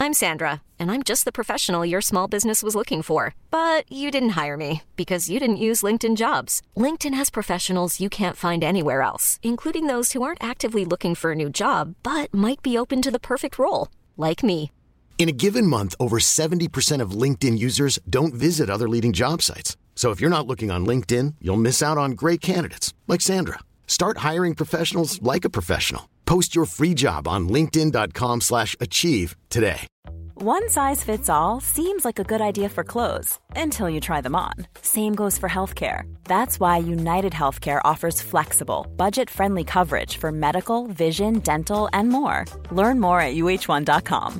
I'm Sandra, and I'm just the professional your small business was looking for. But you didn't hire me because you didn't use LinkedIn Jobs. LinkedIn has professionals you can't find anywhere else, including those who aren't actively looking for a new job, but might be open to the perfect role, like me. In a given month, over 70% of LinkedIn users don't visit other leading job sites. So if you're not looking on LinkedIn, you'll miss out on great candidates like Sandra. Start hiring professionals like a professional. Post your free job on linkedin.com/achieve today. One size fits all seems like a good idea for clothes until you try them on. Same goes for healthcare. That's why United Healthcare offers flexible, budget-friendly coverage for medical, vision, dental, and more. Learn more at uh1.com.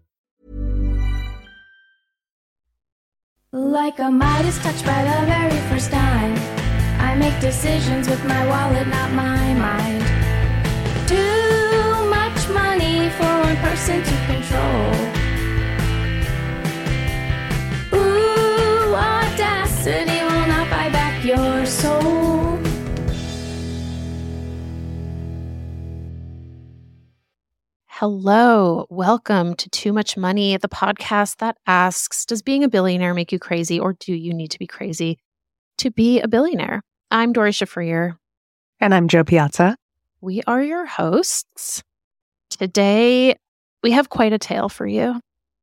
Like a Midas touch by the very first time, I make decisions with my wallet, not my mind. Too much money for one person to control. Ooh, audacity will not buy back your soul. Hello, welcome to Too Much Money, the podcast that asks, does being a billionaire make you crazy, or do you need to be crazy to be a billionaire? I'm Doree Shafrir. And I'm Jo Piazza. We are your hosts. Today, we have quite a tale for you.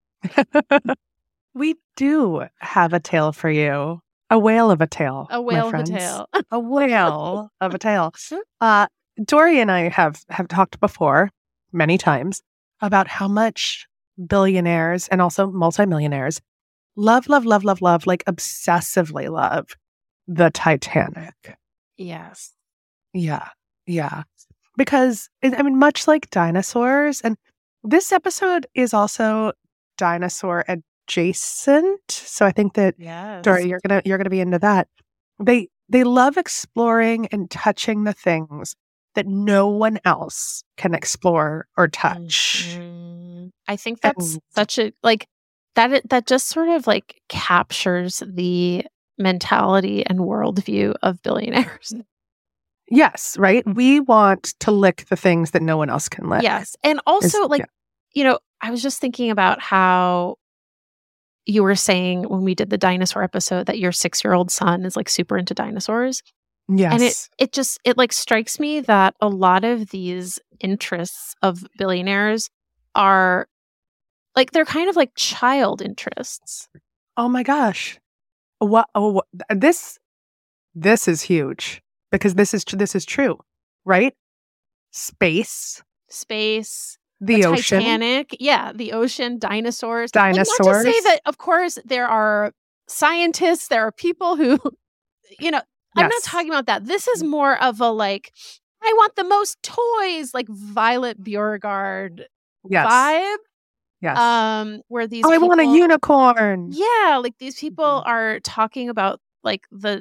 We do have a tale for you. A whale of a tale. A whale of a tale. A whale of a tale. Doree and I have talked before, many times, about how much billionaires and also multimillionaires love, like obsessively love the Titanic. Yes. Yeah. Because, much like dinosaurs, and this episode is also dinosaur adjacent. So I think that, Yes. Doree, you're gonna be into that. They love exploring and touching the things that no one else can explore or touch. Mm-hmm. I think that's such a, that just sort of captures the mentality and worldview of billionaires. Yes, right? We want to lick the things that no one else can lick. Yes. And also, I was just thinking about how you were saying when we did the dinosaur episode that your 6-year-old son is super into dinosaurs. Yes. And it strikes me that a lot of these interests of billionaires are they're kind of like child interests. Oh my gosh. What? Oh, this is huge because this is true, right? Space, the ocean, Titanic, the ocean, dinosaurs. Not to say that, of course, there are scientists, there are people who, I'm not talking about that. This is more of a I want the most toys, like Violet Beauregarde vibe. Yes. Where these I want a unicorn. Yeah, these people are talking about the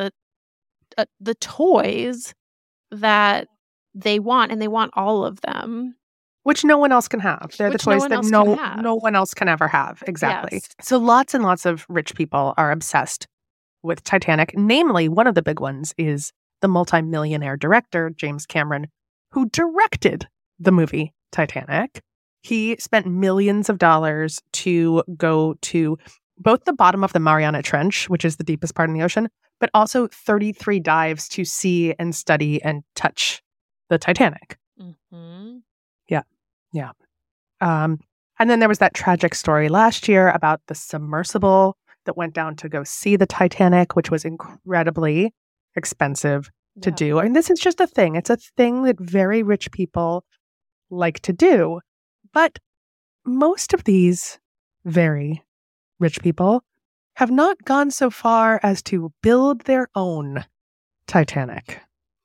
toys that they want, and they want all of them. Which no one else can have. They're the toys that no one else can ever have. Exactly. Yes. So lots and lots of rich people are obsessed with Titanic. Namely, one of the big ones is the multimillionaire director, James Cameron, who directed the movie Titanic. He spent millions of dollars to go to both the bottom of the Mariana Trench, which is the deepest part in the ocean, but also 33 dives to see and study and touch the Titanic. Mm-hmm. Yeah. And then there was that tragic story last year about the submersible that went down to go see the Titanic, which was incredibly expensive to do. And this is just a thing. It's a thing that very rich people like to do. But most of these very rich people have not gone so far as to build their own Titanic.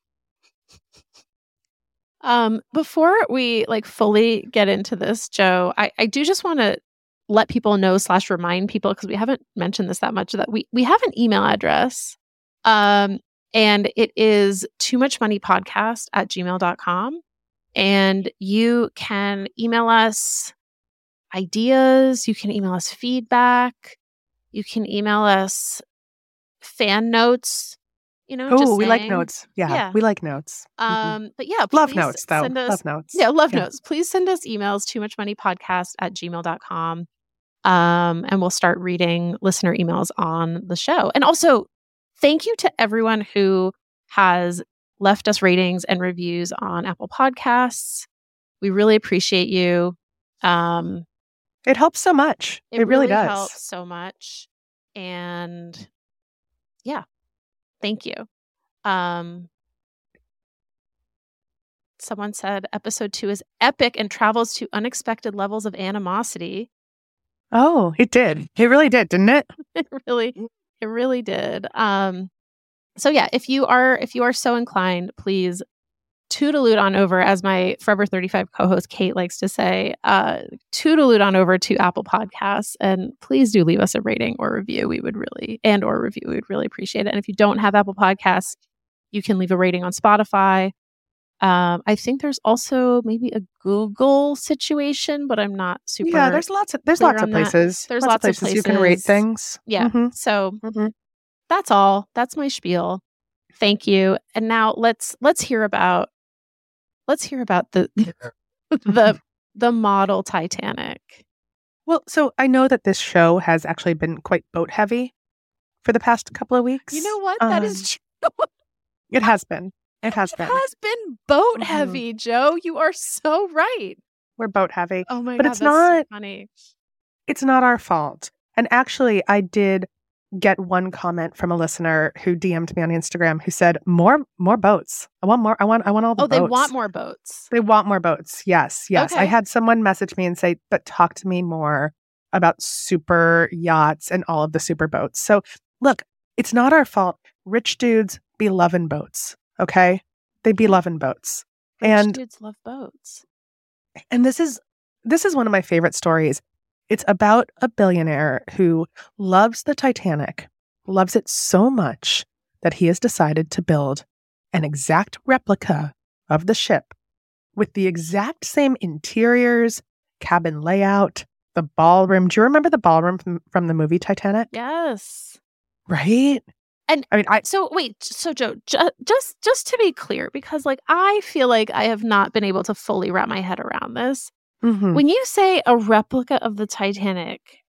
Before we fully get into this, Jo, I do just want to let people know / remind people, because we haven't mentioned this that much, that we have an email address. And it is toomuchmoneypodcast@gmail.com. And you can email us ideas, you can email us feedback, you can email us fan notes just we like saying. notes. Yeah, Yeah. we like notes. But yeah, Love please notes, though. send us, Love notes. Yeah, love notes. Please send us emails, toomuchmoneypodcast@gmail.com. And we'll start reading listener emails on the show. And also, thank you to everyone who has left us ratings and reviews on Apple Podcasts. We really appreciate you. It helps so much. It really does. Helps so much. And yeah, thank you. Someone said episode 2 is epic and travels to unexpected levels of animosity. Oh, it did. It really did, didn't it? It really did. So yeah, if you are so inclined, please toodaloo on over, as my Forever 35 co-host Kate likes to say, toodaloo on over to Apple Podcasts, and please do leave us a rating or review. We would really appreciate it. And if you don't have Apple Podcasts, you can leave a rating on Spotify. I think there's also maybe a Google situation, but I'm not super. Yeah, there's lots of places. There's lots of places you can rate things. Yeah. So that's all. That's my spiel. Thank you. And now let's hear about the the model Titanic. Well, so I know that this show has actually been quite boat heavy for the past couple of weeks. You know what? That is true. It has been. It has been boat heavy, Joe. You are so right. We're boat heavy. Oh my God, that's so funny. It's not our fault. And actually, I did get one comment from a listener who DM'd me on Instagram who said, more boats. I want more. I want all the boats. Oh, they want more boats. They want more boats. Yes. Okay. I had someone message me and say, but talk to me more about super yachts and all of the super boats. So look, it's not our fault. Rich dudes be loving boats. Okay? They be loving boats. Rich dudes love boats. And this is one of my favorite stories. It's about a billionaire who loves the Titanic, loves it so much that he has decided to build an exact replica of the ship with the exact same interiors, cabin layout, the ballroom. Do you remember the ballroom from the movie Titanic? Yes. Right? And I mean, so Joe, just to be clear, because I feel like I have not been able to fully wrap my head around this. Mm-hmm. When you say a replica of the Titanic,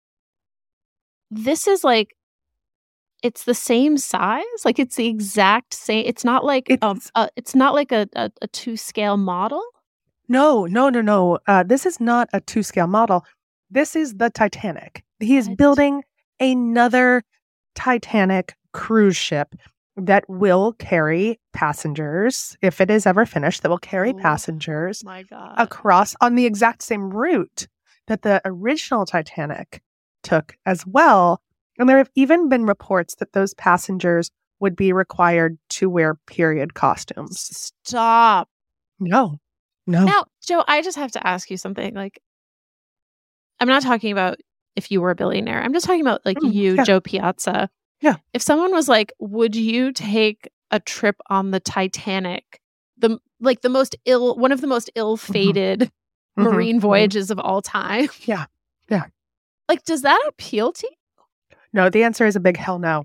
this is it's the same size, it's the exact same. It's not like it's not like a 2-scale model. No. This is not a 2-scale model. This is the Titanic. He is building another Titanic cruise ship that will carry passengers, if it is ever finished, that will carry passengers across on the exact same route that the original Titanic took as well. And there have even been reports that those passengers would be required to wear period costumes. Stop. No. Now, Joe, I just have to ask you something. I'm not talking about if you were a billionaire. I'm just talking about Joe Piazza. Yeah. If someone was would you take a trip on the Titanic, one of the most ill-fated marine voyages of all time? Yeah. Does that appeal to you? No, the answer is a big hell no.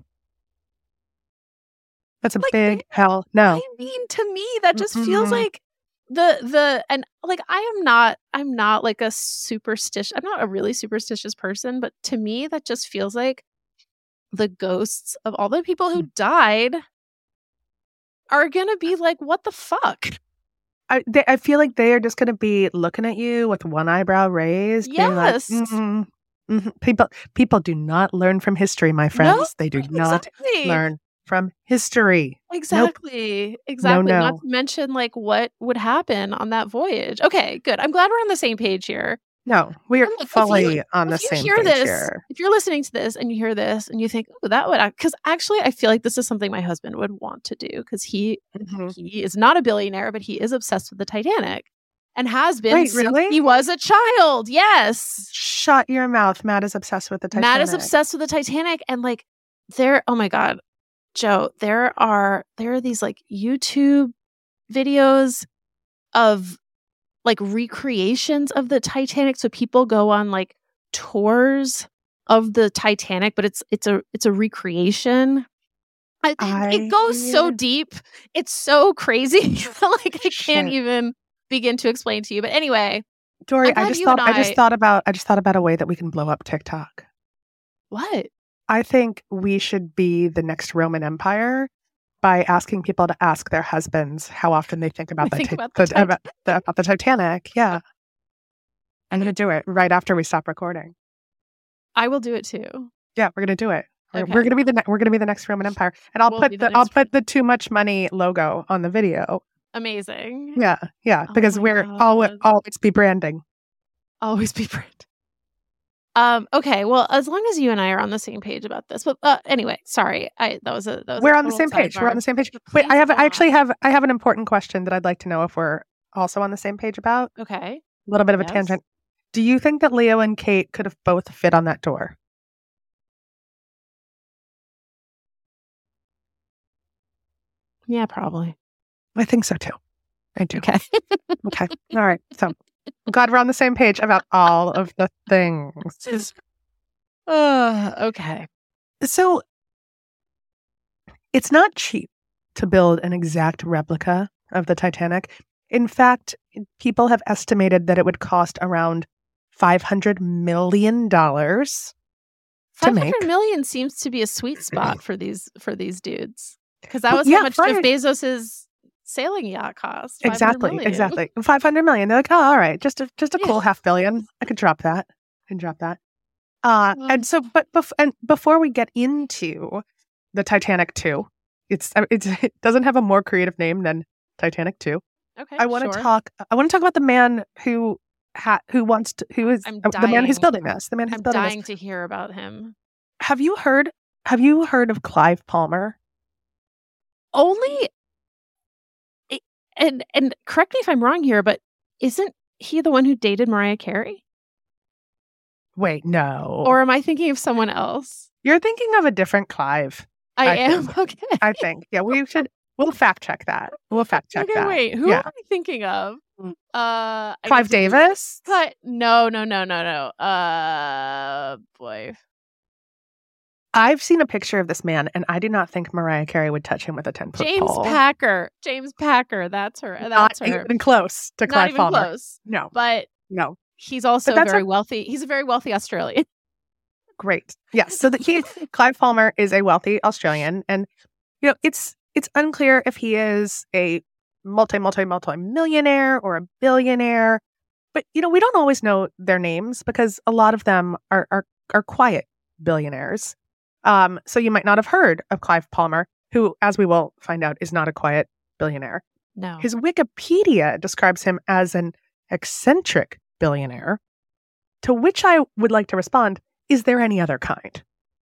That's a big hell no. I mean, to me, that just feels like I'm not a superstitious. I'm not a really superstitious person, but to me, that just feels like the ghosts of all the people who died are gonna be what the fuck? I feel like they are just gonna be looking at you with one eyebrow raised. Yes. People do not learn from history, my friends. No, they do not learn from history. Exactly. Nope. Exactly. No. Not to mention what would happen on that voyage. Okay, good. I'm glad we're on the same page here. No, we are fully on the same page here. If you're listening to this and you hear this and you think, oh, that would, because actually I feel like this is something my husband would want to do, because he is not a billionaire, but he is obsessed with the Titanic and has been since he was a child. Yes. Shut your mouth. Matt is obsessed with the Titanic. Matt is obsessed with the Titanic. And oh my God, Joe, there are these YouTube videos of recreations of the Titanic. So people go on tours of the Titanic, but it's a recreation. It goes so deep. It's so crazy. Like I can't even begin to explain to you. But anyway, Dory, I just thought about a way that we can blow up TikTok. What? I think we should be the next Roman Empire by asking people to ask their husbands how often they think about the Titanic. Yeah. I'm going to do it right after we stop recording. I will do it too. Yeah, we're going to do it. Okay. We're going to be the next Roman Empire, and I'll put the Too Much Money logo on the video. Amazing. Yeah, because we're always be branding. Always be brand. Okay, well, as long as you and I are on the same page about this, but anyway, sorry, we're on the same page. We're on the same page. Wait, I have an important question that I'd like to know if we're also on the same page about. Okay, a little bit of a tangent. Do you think that Leo and Kate could have both fit on that door? Yeah, probably. I think so too. I do. Okay. Okay. All right. So I'm glad we're on the same page about all of the things. Okay. So it's not cheap to build an exact replica of the Titanic. In fact, people have estimated that it would cost around $500 million to make. $500 million seems to be a sweet spot for these dudes. Because that was how much Jeff Bezos's sailing yacht cost. Exactly. $500 million. They're like, oh, all right, just a cool $500 million. I could drop that. And so, but before we get into the Titanic 2, it doesn't have a more creative name than Titanic 2. Okay, I want to talk about the man who is the man who's building this. I'm dying to hear about him. Have you heard of Clive Palmer? Only, and correct me if I'm wrong here, but isn't he the one who dated Mariah Carey? Wait, no. Or am I thinking of someone else? You're thinking of a different Clive. I am? Okay. I think. Yeah, we'll fact check that. Okay, wait, who am I thinking of? Clive Davis? No. Boy. I've seen a picture of this man, and I do not think Mariah Carey would touch him with a 10-foot pole. James Packer. That's her. Not even close to Clive Palmer. Not even close. No. But no. He's also very wealthy. He's a very wealthy Australian. Great. Yes. So Clive Palmer is a wealthy Australian, and it's unclear if he is a multi-millionaire or a billionaire. But we don't always know their names because a lot of them are quiet billionaires. So you might not have heard of Clive Palmer, who, as we will find out, is not a quiet billionaire. No. His Wikipedia describes him as an eccentric billionaire, to which I would like to respond, is there any other kind?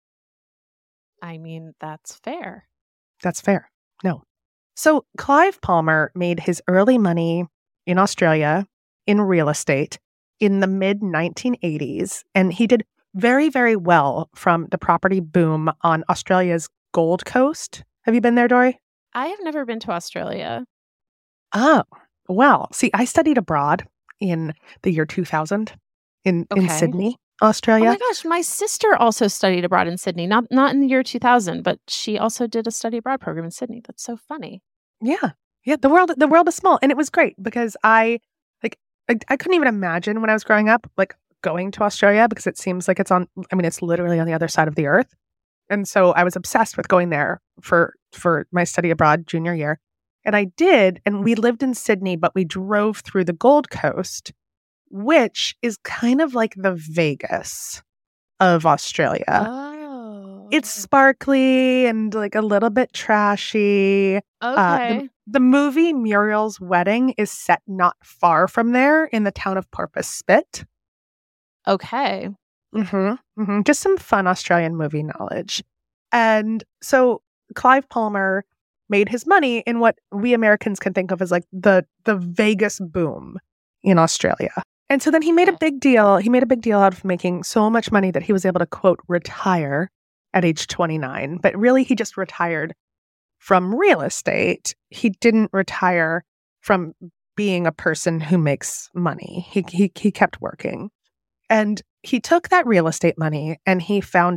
I mean, that's fair. That's fair. No. So Clive Palmer made his early money in Australia in real estate in the mid-1980s, and he did very, very well from the property boom on Australia's Gold Coast. Have you been there, Dory? I have never been to Australia. Oh, well, see, I studied abroad in the year 2000 in Sydney, Australia. Oh my gosh, my sister also studied abroad in Sydney. Not in the year 2000, but she also did a study abroad program in Sydney. That's so funny. Yeah. The world is small, and it was great because I couldn't even imagine when I was growing up, going to Australia, because it seems like it's literally on the other side of the earth. And so I was obsessed with going there for my study abroad junior year. And I did, and we lived in Sydney, but we drove through the Gold Coast, which is kind of like the Vegas of Australia. Oh. It's sparkly and a little bit trashy. Okay. The movie Muriel's Wedding is set not far from there in the town of Porpoise Spit. Okay. Just some fun Australian movie knowledge. And so Clive Palmer made his money in what we Americans can think of as the Vegas boom in Australia. And so then he made a big deal. He made a big deal out of making so much money that he was able to, quote, retire at age 29. But really, he just retired from real estate. He didn't retire from being a person who makes money. He kept working. And he took that real estate money and he founded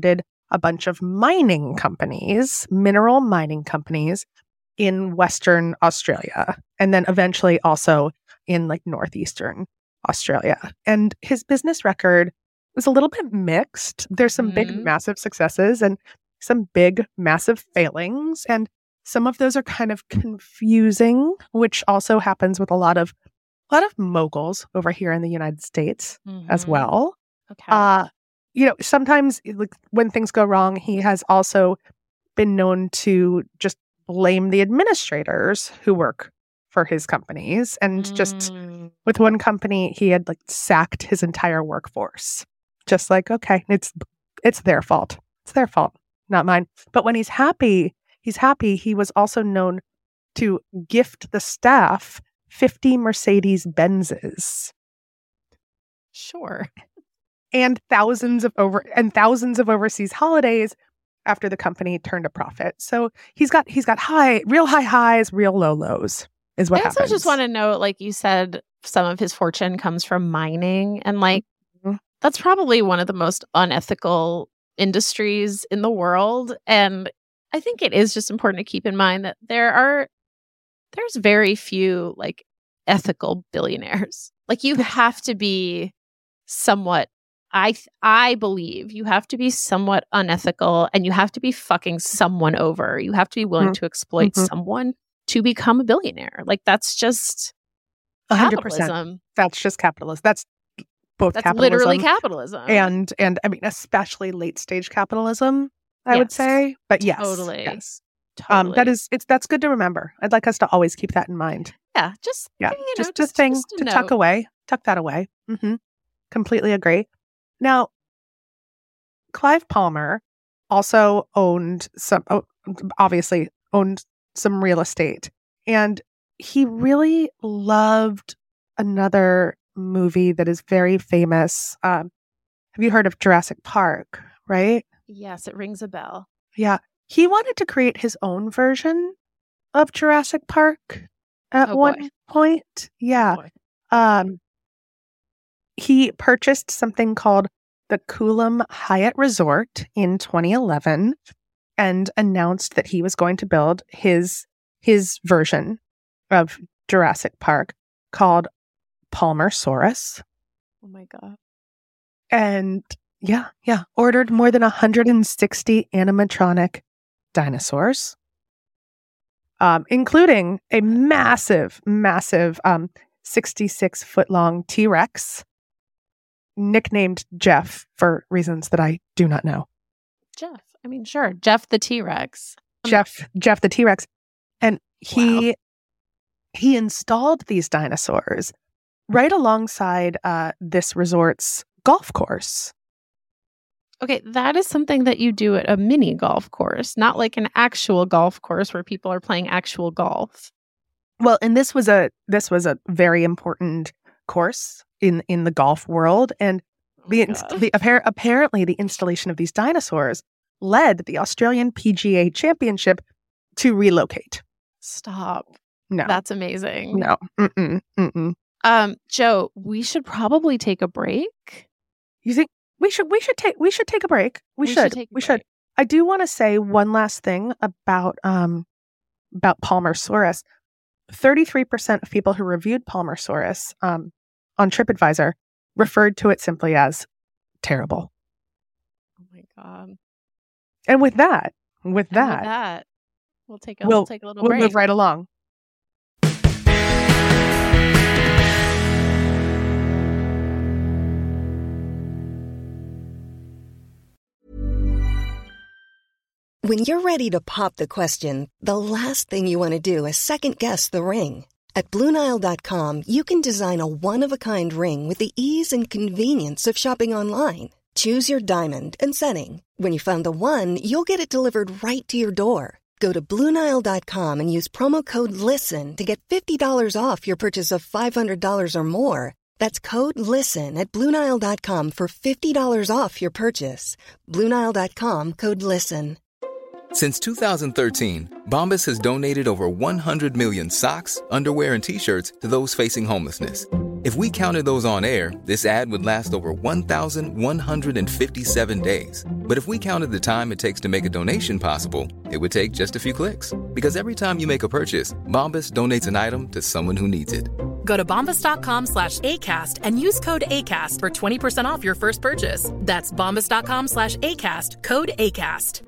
a bunch of mining companies, mineral mining companies in Western Australia, and then eventually also in like northeastern Australia. And his business record was a little bit mixed. There's some big, massive successes and some big, massive failings. And some of those are kind of confusing, which also happens with a lot of moguls over here in the United States as well. Okay. Sometimes like, when things go wrong, he has also been known to just blame the administrators who work for his companies. And just with one company, he had like sacked his entire workforce. Just like, okay, it's their fault. It's their fault, not mine. But when he's happy. He was also known to gift the staff 50 Mercedes Benzes. Sure. And thousands of overseas holidays after the company turned a profit. So he's got real high highs, real low lows is what happens. I also just want to note, like you said, some of his fortune comes from mining, and like that's probably one of the most unethical industries in the world. And I think it is just important to keep in mind that there's very few like ethical billionaires. Like you have to be somewhat, I believe you have to be somewhat unethical, and you have to be fucking someone over. You have to be willing to exploit someone to become a billionaire. Like that's just 100%. Capitalism. That's just capitalism. That's capitalism. Literally capitalism. And I mean, especially late stage capitalism, I would say. But yes. Totally. Yes. Totally. That's good to remember. I'd like us to always keep that in mind. Yeah. Just a thing to tuck that away. Completely agree. Now, Clive Palmer also owned some real estate, and he really loved another movie that is very famous. Have you heard of Jurassic Park? Right? Yes, it rings a bell. Yeah. He wanted to create his own version of Jurassic Park at one point. Yeah. He purchased something called the Coolum Hyatt Resort in 2011 and announced that he was going to build his version of Jurassic Park called Palmersaurus. Oh my God. And ordered more than 160 animatronic dinosaurs, including a massive 66-foot-long T-Rex nicknamed Jeff for reasons that I do not know. Jeff. I mean, sure. Jeff the T-Rex. Jeff the T-Rex. And he installed these dinosaurs right alongside this resort's golf course. Okay, that is something that you do at a mini golf course, not like an actual golf course where people are playing actual golf. Well, and this was a very important course in the golf world, and apparently the installation of these dinosaurs led the Australian PGA Championship to relocate. Stop. No, that's amazing. No. Joe, we should probably take a break. You think? We should take a break. We should. I do want to say one last thing about Palmersaurus. 33% of people who reviewed Palmersaurus on TripAdvisor referred to it simply as terrible. Oh my God. And with that, we'll take a little break. We'll move right along. When you're ready to pop the question, the last thing you want to do is second-guess the ring. At BlueNile.com, you can design a one-of-a-kind ring with the ease and convenience of shopping online. Choose your diamond and setting. When you find the one, you'll get it delivered right to your door. Go to BlueNile.com and use promo code LISTEN to get $50 off your purchase of $500 or more. That's code LISTEN at BlueNile.com for $50 off your purchase. BlueNile.com, code LISTEN. Since 2013, Bombas has donated over 100 million socks, underwear, and T-shirts to those facing homelessness. If we counted those on air, this ad would last over 1,157 days. But if we counted the time it takes to make a donation possible, it would take just a few clicks. Because every time you make a purchase, Bombas donates an item to someone who needs it. Go to bombas.com/ACAST and use code ACAST for 20% off your first purchase. That's bombas.com/ACAST, code ACAST.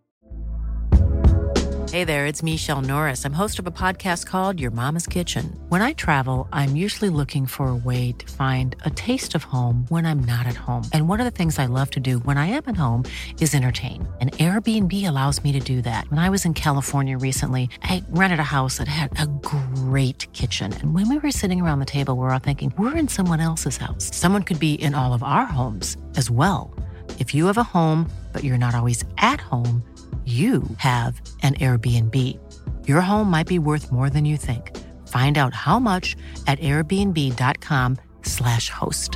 Hey there, it's Michelle Norris. I'm host of a podcast called Your Mama's Kitchen. When I travel, I'm usually looking for a way to find a taste of home when I'm not at home. And one of the things I love to do when I am at home is entertain. And Airbnb allows me to do that. When I was in California recently, I rented a house that had a great kitchen. And when we were sitting around the table, we're all thinking, we're in someone else's house. Someone could be in all of our homes as well. If you have a home, but you're not always at home, you have an Airbnb. Your home might be worth more than you think. Find out how much at airbnb.com/host.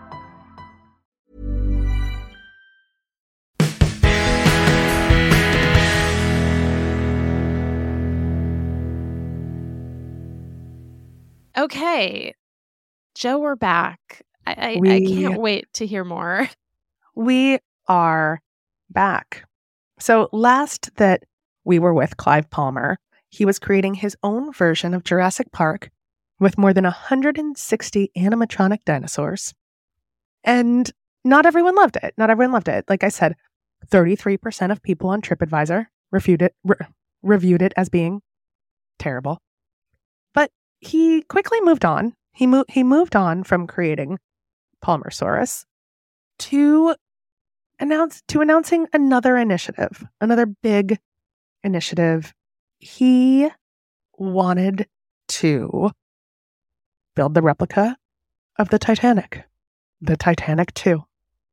Okay. Joe, we're back. I can't wait to hear more. We are back. So last that we were with Clive Palmer, he was creating his own version of Jurassic Park with more than 160 animatronic dinosaurs. And not everyone loved it. Like I said, 33% of people on TripAdvisor reviewed it as being terrible. But he quickly moved on. He moved on from creating Palmersaurus to announcing another initiative, another big initiative. He wanted to build the replica of the Titanic 2.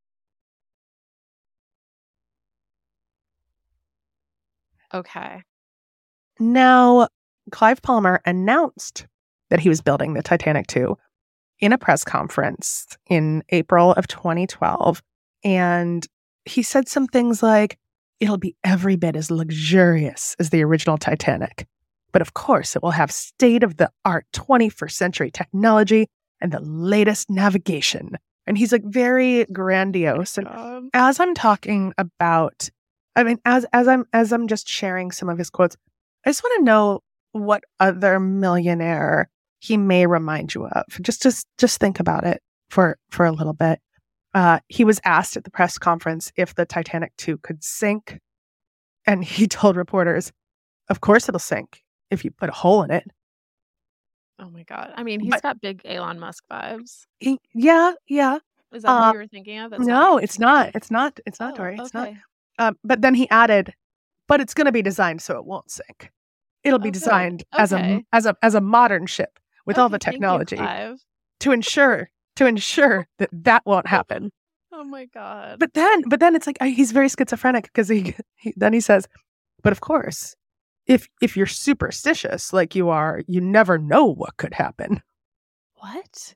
Okay. Now, Clive Palmer announced that he was building the Titanic 2 in a press conference in April of 2012. And he said some things like, it'll be every bit as luxurious as the original Titanic. But of course, it will have state-of-the-art 21st century technology and the latest navigation. And he's like very grandiose. And as I'm talking about, as I'm just sharing some of his quotes, I just want to know what other millionaire he may remind you of. Just think about it for a little bit. He was asked at the press conference if the Titanic 2 could sink. And he told reporters, of course it'll sink if you put a hole in it. Oh my God. I mean, he's got big Elon Musk vibes. Yeah. Is that what you were thinking of? No, it's not. It's not, Oh, Tori. It's okay. not. But then he added, but it's going to be designed so it won't sink. It'll be designed as a modern ship with all the technology to ensure that won't happen. Oh my God. But then it's like he's very schizophrenic because he says, but of course, if you're superstitious like you are, you never know what could happen. What?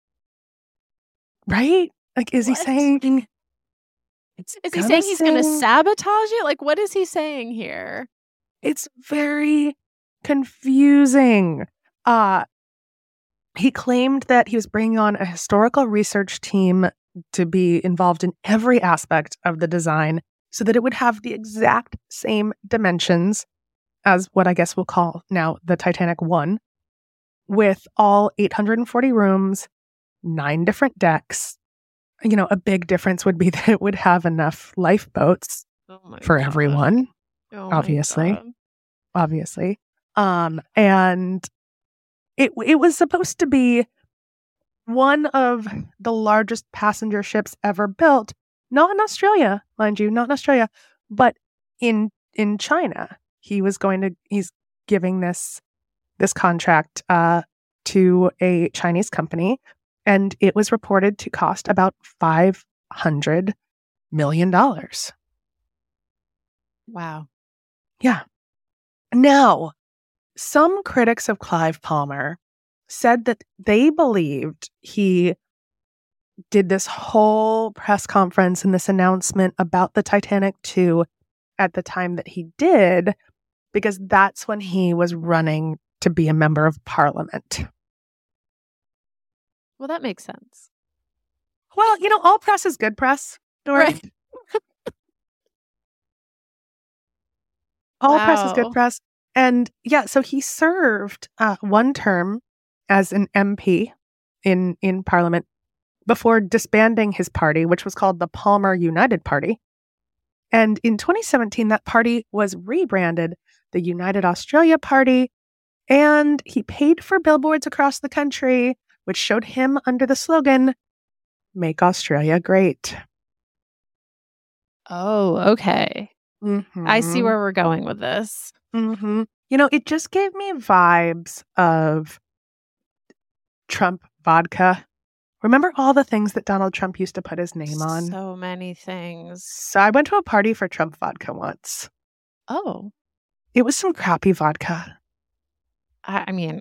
Right? Like, is he saying? Is he saying he's going to sabotage it? Like, what is he saying here? It's very confusing. He claimed that he was bringing on a historical research team to be involved in every aspect of the design so that it would have the exact same dimensions as what I guess we'll call now the Titanic 1, with all 840 rooms, 9 different decks. You know, a big difference would be that it would have enough lifeboats for everyone, obviously. And it was supposed to be one of the largest passenger ships ever built, not in Australia, mind you, not in Australia, but in China. He's giving this contract to a Chinese company, and it was reported to cost about $500 million. Wow. Yeah. Now, some critics of Clive Palmer said that they believed he did this whole press conference and this announcement about the Titanic 2 at the time that he did, because that's when he was running to be a member of parliament. Well, that makes sense. Well, all press is good press, Dory. Right. All press is good Wow. press. And yeah, so he served one term as an MP in Parliament before disbanding his party, which was called the Palmer United Party. And in 2017, that party was rebranded the United Australia Party, and he paid for billboards across the country, which showed him under the slogan, "Make Australia Great." Oh, okay. I see where we're going with this. Mm-hmm. It just gave me vibes of Trump vodka. Remember all the things that Donald Trump used to put his name on? So many things. So I went to a party for Trump vodka once. Oh, It was some crappy vodka. I mean,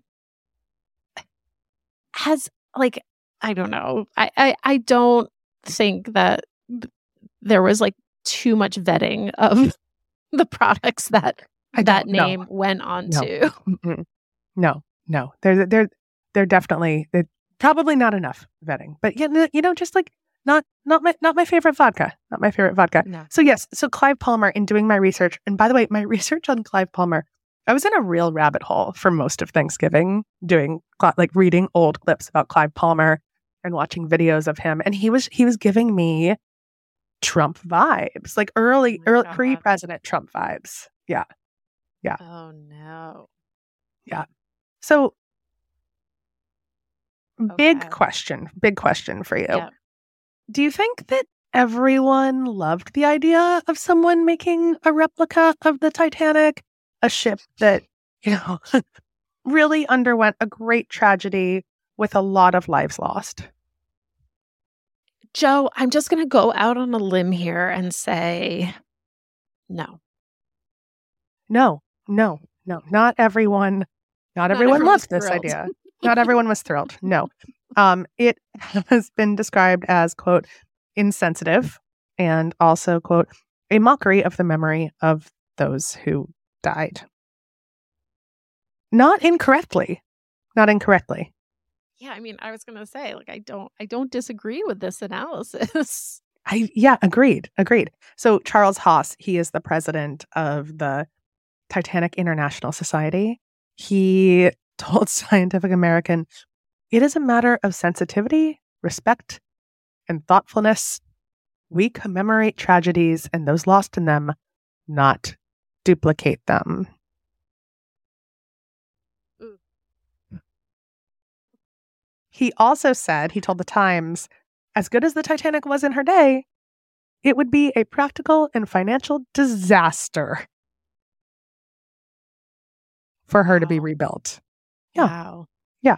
I don't know. I don't think that there was too much vetting of the products that name went on to. No. They're definitely, they're probably not enough vetting. But just not my favorite vodka. Not my favorite vodka. No. So yes, so Clive Palmer, in doing my research, and by the way, my research on Clive Palmer, I was in a real rabbit hole for most of Thanksgiving, reading old clips about Clive Palmer and watching videos of him, and he was giving me Trump vibes, early pre-president Trump vibes. Yeah. Oh no. Yeah. So Okay. big question for you. Yeah. Do you think that everyone loved the idea of someone making a replica of the Titanic, a ship that, really underwent a great tragedy with a lot of lives lost? Joe, I'm just going to go out on a limb here and say no. No. Not everyone loved this thrilled. idea. Not everyone was thrilled. No. It has been described as, quote, insensitive, and also, quote, a mockery of the memory of those who died. Not incorrectly. Yeah, I mean, I was going to say, I don't disagree with this analysis. Agreed. So Charles Haas, he is the president of the Titanic International Society. He told Scientific American, "It is a matter of sensitivity, respect, and thoughtfulness. We commemorate tragedies and those lost in them, not duplicate them." Ooh. He also said, he told the Times, as good as the Titanic was in her day, it would be a practical and financial disaster for her to be rebuilt. Yeah. Wow. Yeah.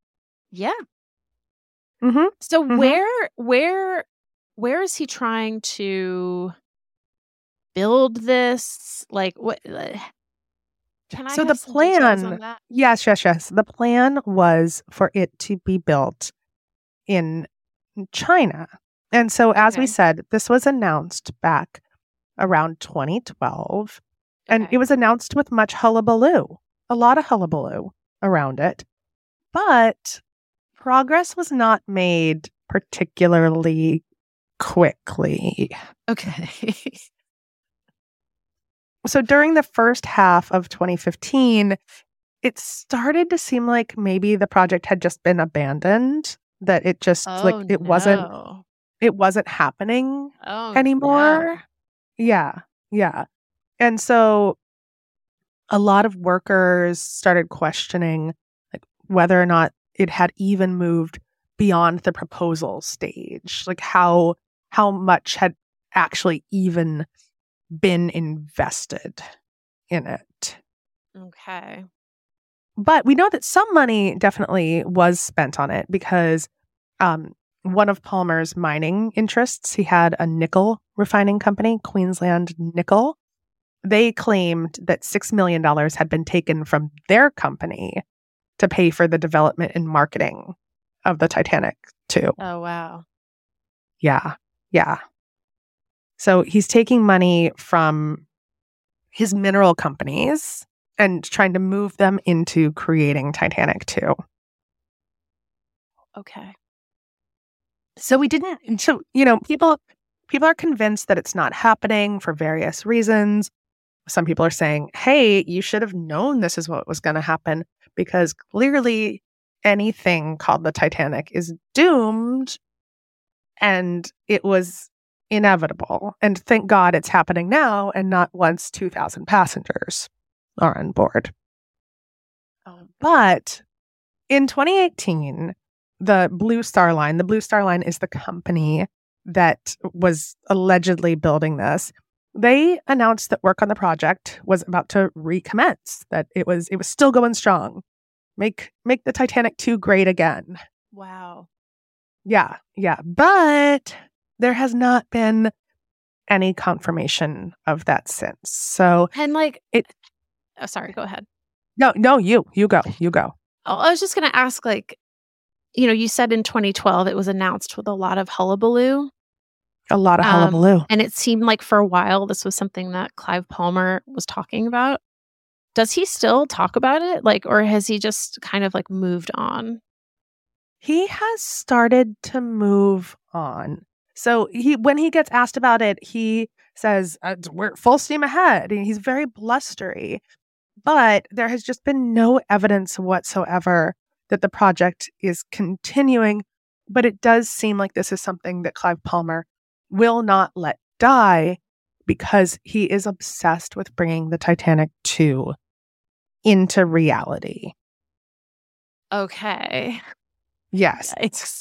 Mm-hmm. So Mhm. where is he trying to build this? What? Can I So have the some details on plan, that? yes. The plan was for it to be built in China. And so, as we Okay. said, this was announced back around 2012. And Okay. it was announced with much hullabaloo, a lot of hullabaloo around it. But progress was not made particularly quickly. Okay. So during the first half of 2015, it started to seem like maybe the project had just been abandoned, that it just Oh, it no. wasn't happening Oh, anymore. Yeah. And so a lot of workers started questioning whether or not it had even moved beyond the proposal stage, how much had actually even been invested in it. Okay. But we know that some money definitely was spent on it because one of Palmer's mining interests, he had a nickel refining company, Queensland Nickel. They claimed that $6 million had been taken from their company to pay for the development and marketing of the Titanic, too. Oh, wow. Yeah. So he's taking money from his mineral companies and trying to move them into creating Titanic 2. Okay. So people are convinced that it's not happening for various reasons. Some people are saying, hey, you should have known this is what was going to happen, because clearly anything called the Titanic is doomed and it was inevitable. And thank God it's happening now and not once 2,000 passengers are on board. But in 2018, the Blue Star Line is the company that was allegedly building this. They announced that work on the project was about to recommence, that it was still going strong. Make the Titanic 2 great again. Wow. Yeah. But there has not been any confirmation of that since. So, and sorry, go ahead. No, you go. Oh, I was just going to ask, you said in 2012 it was announced with a lot of hullabaloo. A lot of hullabaloo. And it seemed like for a while this was something that Clive Palmer was talking about. Does he still talk about it? Or has he just kind of moved on? He has started to move on. So when he gets asked about it, he says, we're full steam ahead. And he's very blustery. But there has just been no evidence whatsoever that the project is continuing. But it does seem like this is something that Clive Palmer will not let die, because he is obsessed with bringing the Titanic 2 into reality. Okay. Yes.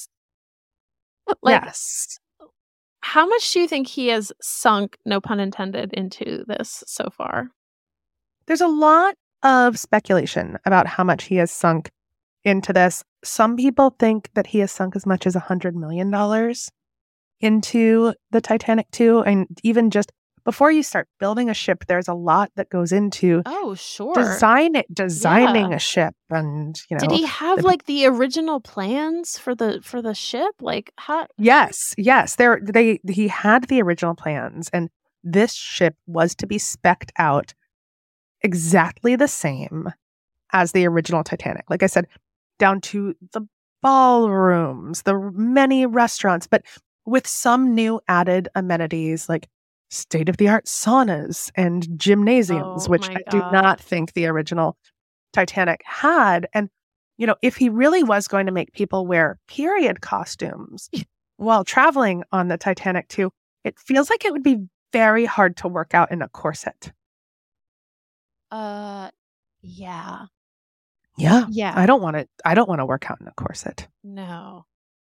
Yes. How much do you think he has sunk, no pun intended, into this so far? There's a lot of speculation about how much he has sunk into this. Some people think that he has sunk as much as $100 million into the Titanic 2. And even just before you start building a ship, there's a lot that goes into designing a ship. And did he have the original plans for the ship? Yes. He had the original plans, and this ship was to be spec'd out exactly the same as the original Titanic. Like I said, down to the ballrooms, the many restaurants, but with some new added amenities like state-of-the-art saunas and gymnasiums, which I do not think the original Titanic had. And, if he really was going to make people wear period costumes while traveling on the Titanic 2, it feels like it would be very hard to work out in a corset. Yeah. Yeah. I don't want to work out in a corset. No.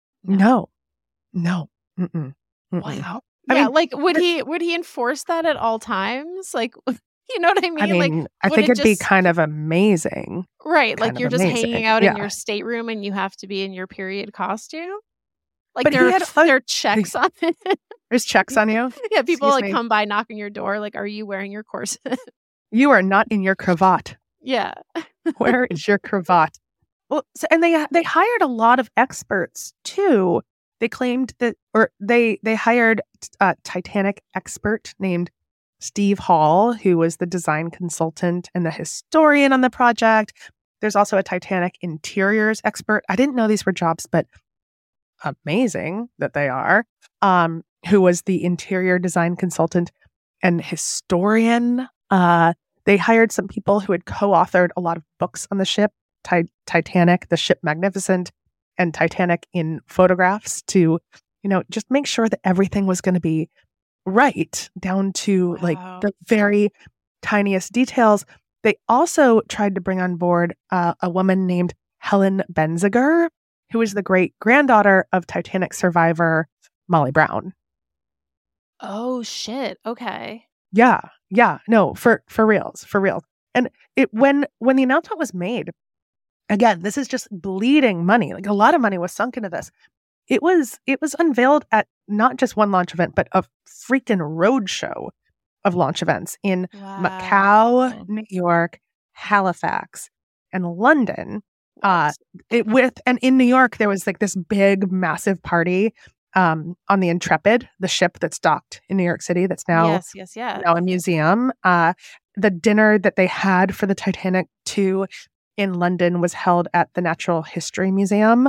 Mm-mm. Wow. Yeah, would he enforce that at all times? You know what I mean? I think it'd be kind of amazing. Right. You're just hanging out in your stateroom and you have to be in your period costume. But there are checks on it. There's checks on you? Yeah, people come by, knock on your door, are you wearing your corset? You are not in your cravat. Yeah. Where is your cravat? Well, and they hired a lot of experts too. They claimed that, or they hired a Titanic expert named Steve Hall, who was the design consultant and the historian on the project. There's also a Titanic interiors expert. I didn't know these were jobs, but amazing that they are. Who was the interior design consultant and historian. They hired some people who had co-authored a lot of books on the ship, Titanic, The Ship Magnificent, and Titanic in Photographs, to, just make sure that everything was going to be right down to the very tiniest details. They also tried to bring on board a woman named Helen Benziger, who is the great granddaughter of Titanic survivor Molly Brown. Oh shit! Okay. Yeah. No, for reals. And when the announcement was made, again, this is just bleeding money. A lot of money was sunk into this. It was unveiled at not just one launch event, but a freaking roadshow of launch events in Macau, New York, Halifax, and London. And in New York, there was this big, massive party on the Intrepid, the ship that's docked in New York City. That's now now a museum. The dinner that they had for the Titanic 2 in London was held at the Natural History Museum.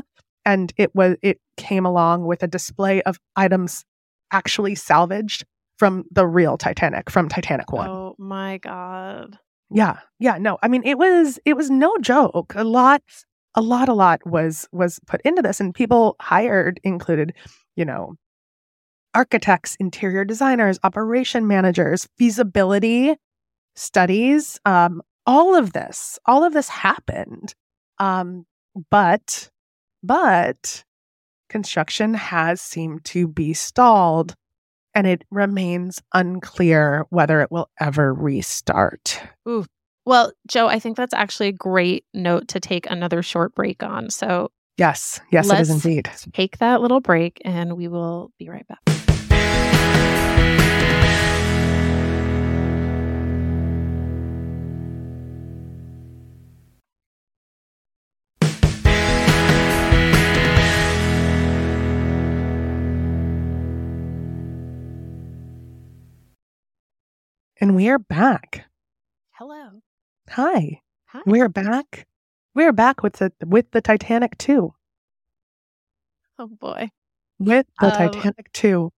And it came along with a display of items actually salvaged from the real Titanic, from Titanic 1. Oh my God. Yeah. No, I mean, it was no joke. A lot was put into this, and people hired included, architects, interior designers, operation managers, feasibility studies. All of this happened. But construction has seemed to be stalled, and it remains unclear whether it will ever restart. Ooh. Well, Jo, I think that's actually a great note to take another short break on. So yes, it is indeed. Take that little break, and we will be right back. And we are back. Hello. Hi. Hi. We're back. We're back with the Titanic 2. Oh boy. With the Titanic 2.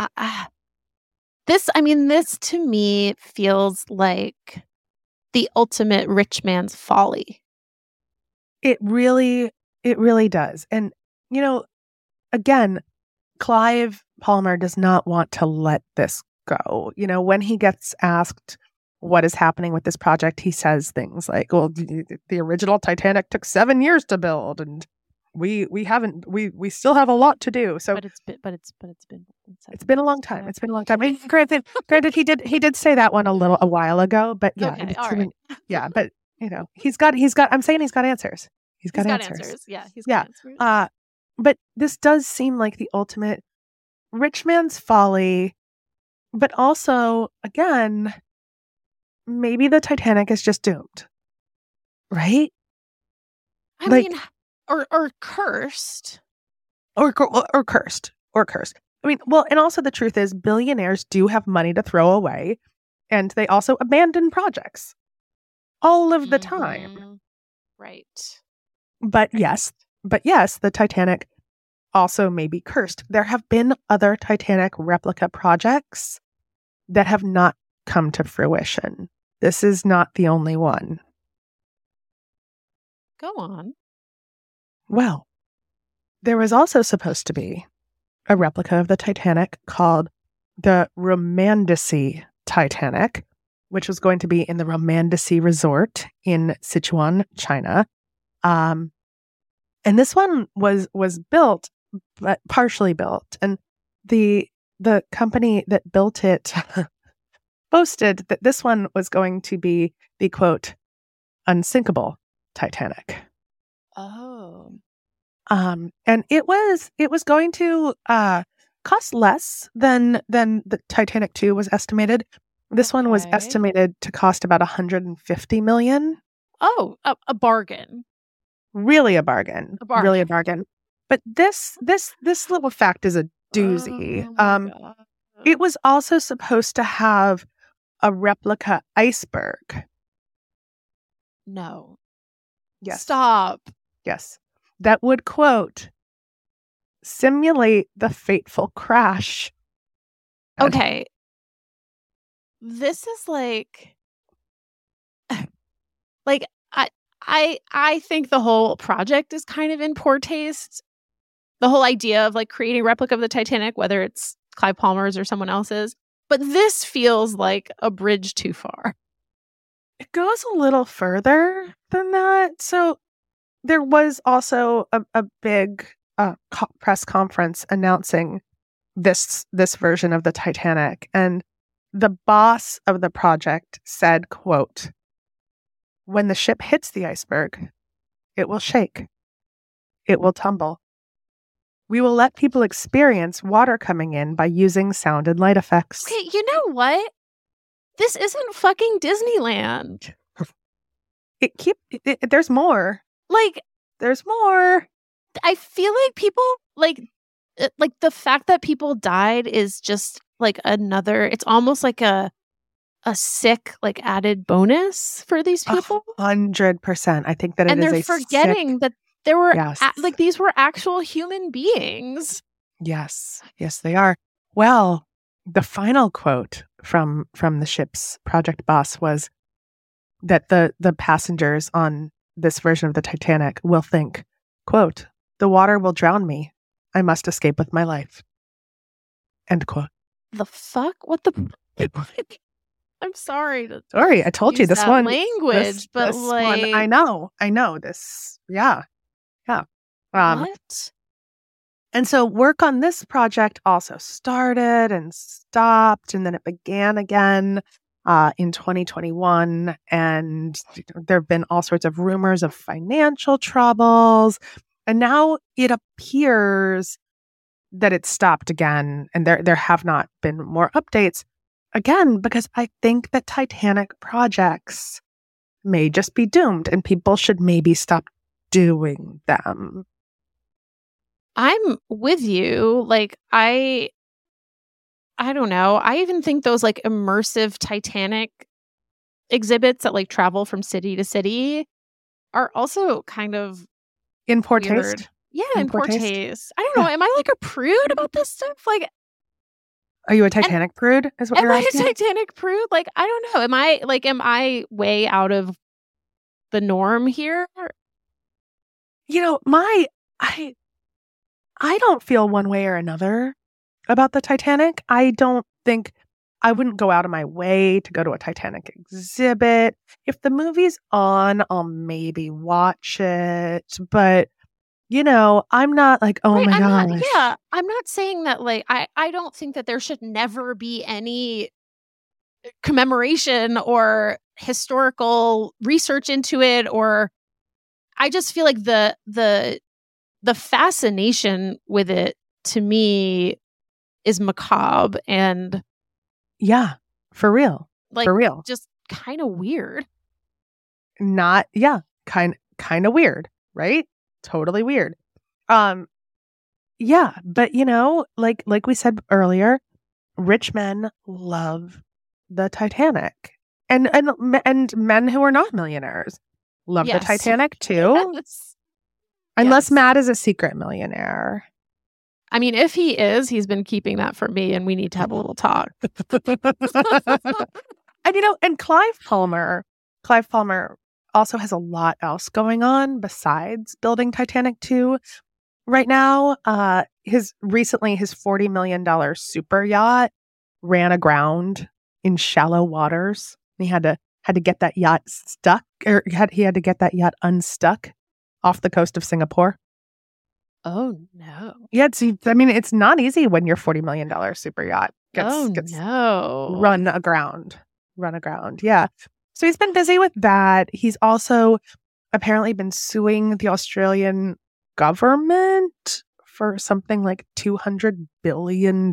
This to me feels like the ultimate rich man's folly. It really does. And again, Clive Palmer does not want to let this go. When he gets asked what is happening with this project, he says things like, well, the original Titanic took 7 years to build, and we still have a lot to do. So it's been a long time. Yeah. It's been a long time. I mean, granted he did say that one a while ago, but yeah. Okay, all right. Yeah, but he's got I'm saying he's got answers. He's got answers. Yeah, he's got answers. But this does seem like the ultimate rich man's folly. But also, again, maybe the Titanic is just doomed, right? I mean, or cursed, or cursed. I mean, well, and also the truth is, billionaires do have money to throw away, and they also abandon projects all of the time, right? But yes, the Titanic also may be cursed. There have been other Titanic replica projects that have not come to fruition. This is not the only one. Go on. Well, there was also supposed to be a replica of the Titanic called the Romandicy Titanic, which was going to be in the Romandicy Resort in Sichuan, China. And this one was built, but partially built. And the company that built it boasted that this one was going to be the, quote, unsinkable Titanic. Oh. And it was going to cost less than the Titanic 2 was estimated. This one was estimated to cost about $150 million. Oh, a bargain. Really a bargain. Really a bargain. But this little fact is a doozy. Oh it was also supposed to have a replica iceberg. No. Yes. Stop. Yes. That would, quote, simulate the fateful crash. Okay. This is like I think the whole project is kind of in poor taste. The whole idea of like creating a replica of the Titanic, whether it's Clive Palmer's or someone else's. But this feels like a bridge too far. It goes a little further than that. So there was also a big press conference announcing this version of the Titanic. And the boss of the project said, quote, "When the ship hits the iceberg, it will shake. It will tumble. We will let people experience water coming in by using sound and light effects." Okay, you know what? This isn't fucking Disneyland. There's more. Like, there's more. I feel like people like the fact that people died is just like another. It's almost like a sick like added bonus for these people. 100%. I think that and it is they're forgetting that There were Yes. these were actual human beings. Yes, they are. Well, the final quote from the ship's project boss was that the passengers on this version of the Titanic will think, quote, "The water will drown me. I must escape with my life." End quote. The fuck? What the? I'm sorry. Sorry, I told you use this that one language, but this like, one, I know this. Yeah. what? And so work on this project also started and stopped, and then it began again in 2021. And there have been all sorts of rumors of financial troubles. And now it appears that it's stopped again. And there have not been more updates again, because I think that Titanic projects may just be doomed and people should maybe stop doing them. I'm with you. Like, I don't know. I even think those like immersive Titanic exhibits that like travel from city to city are also kind of In poor weird. taste? Yeah, In in poor poor taste? taste. I don't know. Am I like a prude about this stuff? Like, Are you a Titanic prude? Is what am you're I a asking? Titanic prude? Like, I don't know. Am I way out of the norm here? You know, I don't feel one way or another about the Titanic. I wouldn't go out of my way to go to a Titanic exhibit. If the movie's on, I'll maybe watch it. But, you know, I'm not like, oh my gosh. I'm not saying that like I don't think that there should never be any commemoration or historical research into it, or I just feel like the fascination with it to me is macabre and Yeah, for real. like For real. just kind of weird. Kind of weird, right? Totally weird. Yeah, but you know, like we said earlier, rich men love the Titanic. And men who are not millionaires love the Yes. Titanic too. Yes. Unless Yes. Matt is a secret millionaire. I mean, if he is, he's been keeping that from me, and we need to have a little talk. And you know, and Clive Palmer also has a lot else going on besides building Titanic 2 right now. His $40 million super yacht ran aground in shallow waters. He had to get that yacht stuck, or he had to get that yacht unstuck off the coast of Singapore. Oh no! Yeah, it's not easy when your $40 million super yacht gets run aground. Yeah. So he's been busy with that. He's also apparently been suing the Australian government for something like $200 billion.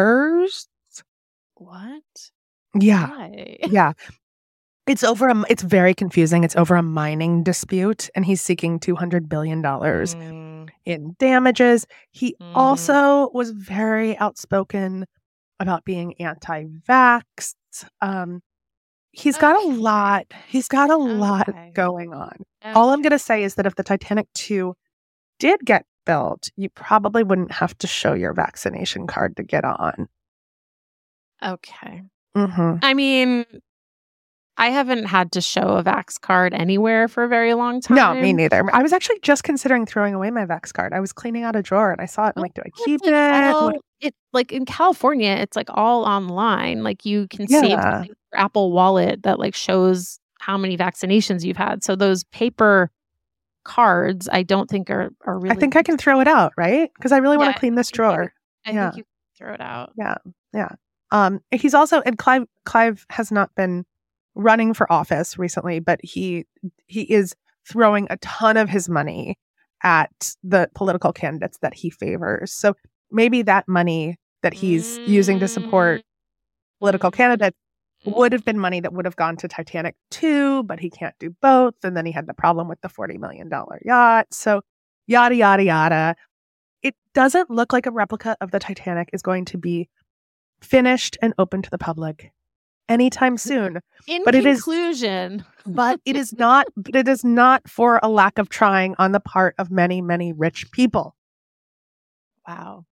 What? Yeah. Why? Yeah. It's very confusing. It's over a mining dispute, and he's seeking $200 billion in damages. He also was very outspoken about being anti-vax. He's got a lot going on. All I'm going to say is that if the Titanic 2 did get built, you probably wouldn't have to show your vaccination card to get on. Okay. Mm-hmm. I mean, I haven't had to show a Vax card anywhere for a very long time. No, me neither. I was actually just considering throwing away my Vax card. I was cleaning out a drawer and I saw it. I'm like, do I keep it? It's like in California, it's like all online. Like you can save your Apple Wallet that like shows how many vaccinations you've had. So those paper cards, I don't think are really. I think I can throw it out, right? Because I really want to clean this drawer. I think you can throw it out. Yeah. He's also, and Clive has not been running for office recently, but he is throwing a ton of his money at the political candidates that he favors. So maybe that money that he's using to support political candidates would have been money that would have gone to Titanic 2, but he can't do both. And then he had the problem with the $40 million yacht. So yada, yada, yada. It doesn't look like a replica of the Titanic is going to be finished and open to the public anytime soon. In But conclusion, But it is not for a lack of trying on the part of many, many rich people. wow.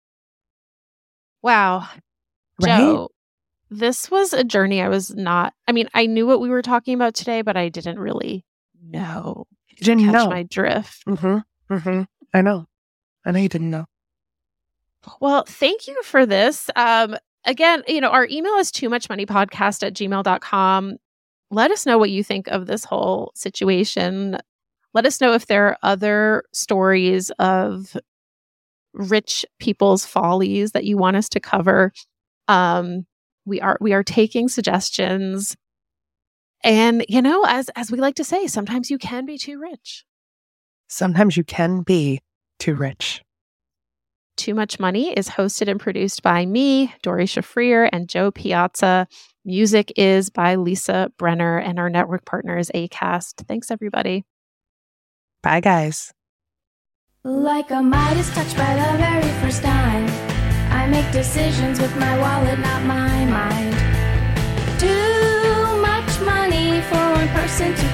Right? Joe, this was a journey I knew what we were talking about today, but I didn't really know. You didn't catch know. my drift. I know you didn't know. Well, thank you for this. Again, our email is toomuchmoneypodcast@gmail.com. Let us know what you think of this whole situation. Let us know if there are other stories of rich people's follies that you want us to cover. We are taking suggestions. And, as we like to say, sometimes you can be too rich. Sometimes you can be too rich. Too Much Money is hosted and produced by me, Dori Shafrir, and Joe Piazza. Music is by Lisa Brenner, and our network partner is Acast. Thanks, everybody. Bye, guys. Like a Midas touch by the very first time, I make decisions with my wallet, not my mind. Too much money for one person to